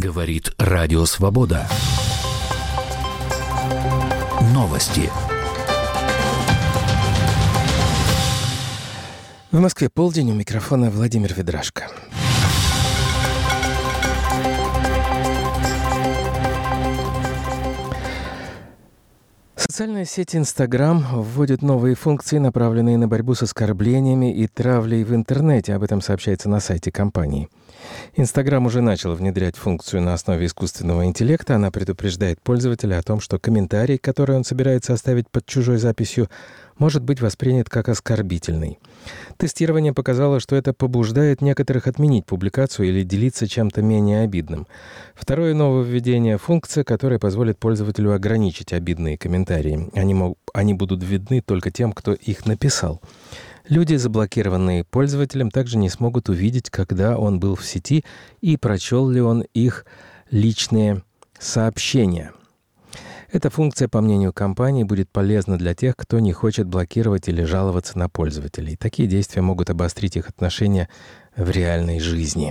Говорит Радио Свобода. Новости. В Москве полдень, у микрофона Владимир Ведрашко. Социальная сеть Instagram вводит новые функции, направленные на борьбу с оскорблениями и травлей в интернете. Об этом сообщается на сайте компании. Instagram уже начал внедрять функцию на основе искусственного интеллекта. Она предупреждает пользователя о том, что комментарий, который он собирается оставить под чужой записью, может быть воспринят как оскорбительный. Тестирование показало, что это побуждает некоторых отменить публикацию или делиться чем-то менее обидным. Второе нововведение — функция, которая позволит пользователю ограничить обидные комментарии. Они будут видны только тем, кто их написал. Люди, заблокированные пользователем, также не смогут увидеть, когда он был в сети и прочел ли он их личные сообщения. Эта функция, по мнению компании, будет полезна для тех, кто не хочет блокировать или жаловаться на пользователей. Такие действия могут обострить их отношения в реальной жизни.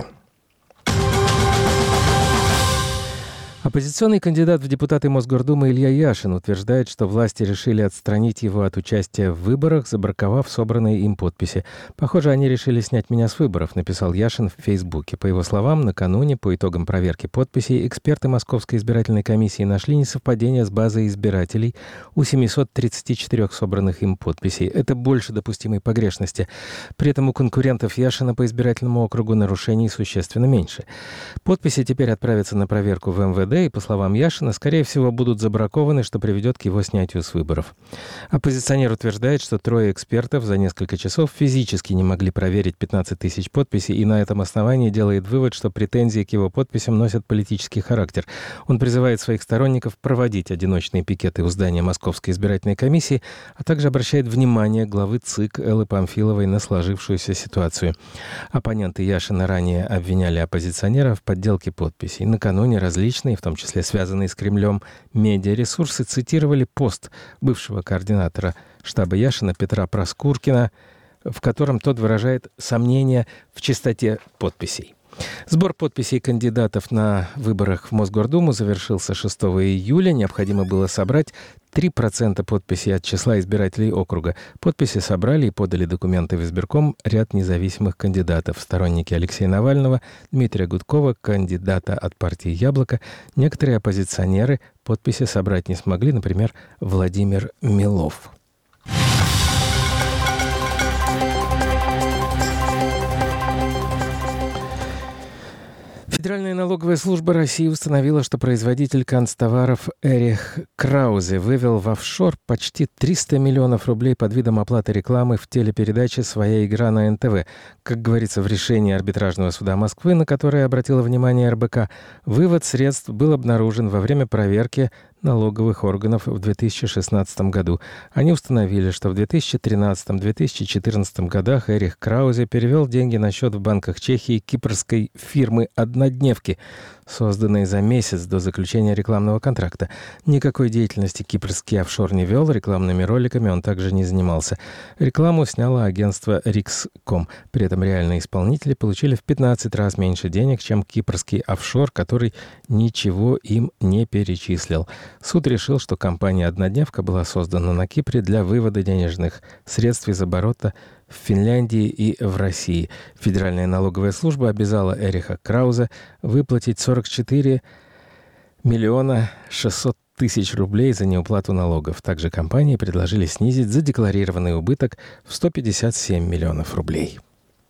Оппозиционный кандидат в депутаты Мосгордумы Илья Яшин утверждает, что власти решили отстранить его от участия в выборах, забраковав собранные им подписи. «Похоже, они решили снять меня с выборов», — написал Яшин в Фейсбуке. По его словам, накануне, по итогам проверки подписей, эксперты Московской избирательной комиссии нашли несовпадение с базой избирателей у 734 собранных им подписей. Это больше допустимой погрешности. При этом у конкурентов Яшина по избирательному округу нарушений существенно меньше. Подписи теперь отправятся на проверку в МВД, и, по словам Яшина, скорее всего, будут забракованы, что приведет к его снятию с выборов. Оппозиционер утверждает, что трое экспертов за несколько часов физически не могли проверить 15 тысяч подписей, и на этом основании делает вывод, что претензии к его подписям носят политический характер. Он призывает своих сторонников проводить одиночные пикеты у здания Московской избирательной комиссии, а также обращает внимание главы ЦИК Эллы Памфиловой на сложившуюся ситуацию. Оппоненты Яшина ранее обвиняли оппозиционера в подделке подписей. Накануне различные, в том числе связанные с Кремлем, медиаресурсы цитировали пост бывшего координатора штаба Яшина Петра Проскуркина, в котором тот выражает сомнения в чистоте подписей. Сбор подписей кандидатов на выборах в Мосгордуму завершился 6 июля. Необходимо было собрать 3% подписей от числа избирателей округа. Подписи собрали и подали документы в избирком ряд независимых кандидатов. Сторонники Алексея Навального, Дмитрия Гудкова, кандидата от партии «Яблоко». Некоторые оппозиционеры подписи собрать не смогли, например, Владимир Милов. Федеральная налоговая служба России установила, что производитель канцтоваров Эрих Краузе вывел в офшор почти 300 миллионов рублей под видом оплаты рекламы в телепередаче «Своя игра» на НТВ. Как говорится в решении арбитражного суда Москвы, на которое обратила внимание РБК, вывод средств был обнаружен во время проверки налоговых органов в 2016 году. Они установили, что в 2013-2014 годах Эрих Краузе перевел деньги на счет в банках Чехии кипрской фирмы «Однодневки», созданной за месяц до заключения рекламного контракта. Никакой деятельности кипрский офшор не вел, рекламными роликами он также не занимался. Рекламу сняло агентство Rix.com. При этом реальные исполнители получили в 15 раз меньше денег, чем кипрский офшор, который ничего им не перечислил. Суд решил, что компания «Однодневка» была создана на Кипре для вывода денежных средств из оборота в Финляндии и в России. Федеральная налоговая служба обязала Эриха Крауза выплатить 44 миллиона 600 тысяч рублей за неуплату налогов. Также компании предложили снизить задекларированный убыток в 157 миллионов рублей.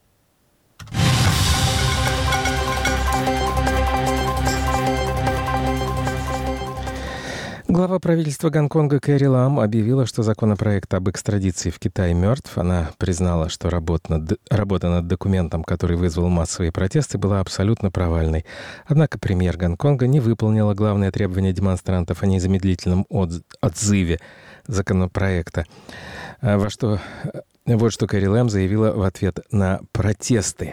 Глава правительства Гонконга Кэрри Лам объявила, что законопроект об экстрадиции в Китай мертв. Она признала, что работа над документом, который вызвал массовые протесты, была абсолютно провальной. Однако премьер Гонконга не выполнила главное требование демонстрантов о незамедлительном отзыве законопроекта. Вот что Кэрри Лам заявила в ответ на протесты.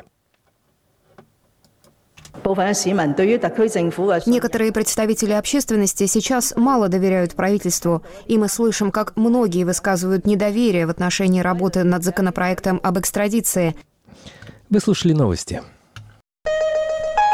Некоторые представители общественности сейчас мало доверяют правительству, и мы слышим, как многие высказывают недоверие в отношении работы над законопроектом об экстрадиции. Вы слушали новости.